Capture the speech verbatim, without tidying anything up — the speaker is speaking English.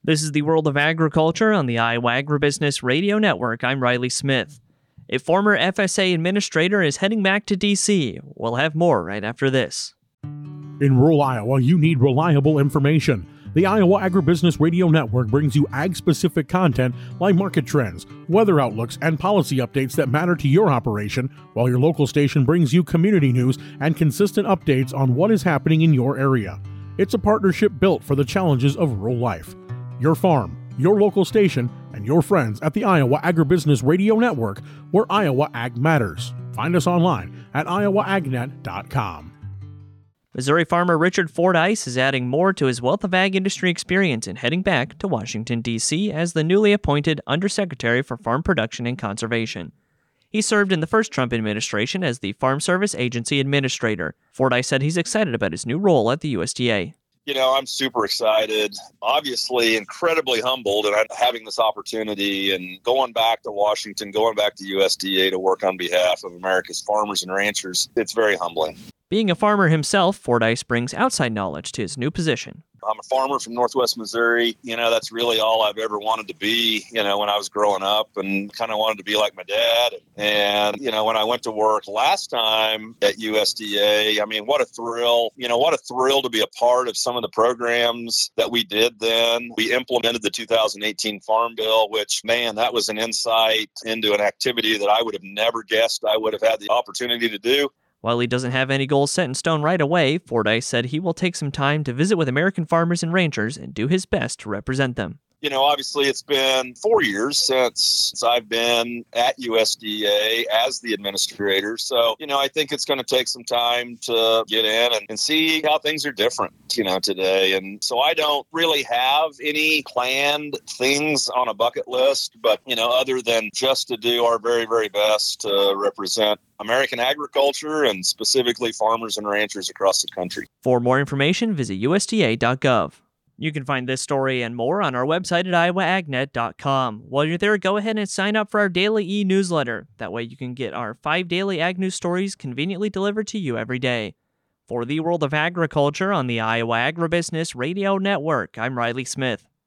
This is the World of Agriculture on the Iowa Agribusiness Radio Network. I'm Riley Smith. A former F S A administrator is heading back to D C. We'll have more right after this. In rural Iowa, you need reliable information. The Iowa Agribusiness Radio Network brings you ag-specific content like market trends, weather outlooks, and policy updates that matter to your operation, while your local station brings you community news and consistent updates on what is happening in your area. It's a partnership built for the challenges of rural life. Your farm, your local station, and your friends at the Iowa Agribusiness Radio Network, where Iowa Ag matters. Find us online at iowa ag net dot com. Missouri farmer Richard Fordyce is adding more to his wealth of ag industry experience and heading back to Washington, D C as the newly appointed Undersecretary for Farm Production and Conservation. He served in the first Trump administration as the Farm Service Agency Administrator. Fordyce said he's excited about his new role at the U S D A. You know, I'm super excited, obviously incredibly humbled and having this opportunity and going back to Washington, going back to U S D A to work on behalf of America's farmers and ranchers. It's very humbling. Being a farmer himself, Fordyce brings outside knowledge to his new position. I'm a farmer from Northwest Missouri. You know, that's really all I've ever wanted to be, you know, when I was growing up, and kind of wanted to be like my dad. And, you know, when I went to work last time at U S D A, I mean, what a thrill, you know, what a thrill to be a part of some of the programs that we did then. We implemented the two thousand eighteen Farm Bill, which, man, that was an insight into an activity that I would have never guessed I would have had the opportunity to do. While he doesn't have any goals set in stone right away, Fordyce said he will take some time to visit with American farmers and ranchers and do his best to represent them. You know, obviously it's been four years since I've been at U S D A as the administrator. So, you know, I think it's going to take some time to get in and, and see how things are different, you know, today. And so I don't really have any planned things on a bucket list, but, you know, other than just to do our very, very best to represent American agriculture and specifically farmers and ranchers across the country. For more information, visit U S D A dot gov. You can find this story and more on our website at iowa ag net dot com. While you're there, go ahead and sign up for our daily e-newsletter. That way you can get our five daily ag news stories conveniently delivered to you every day. For the World of Agriculture on the Iowa Agribusiness Radio Network, I'm Riley Smith.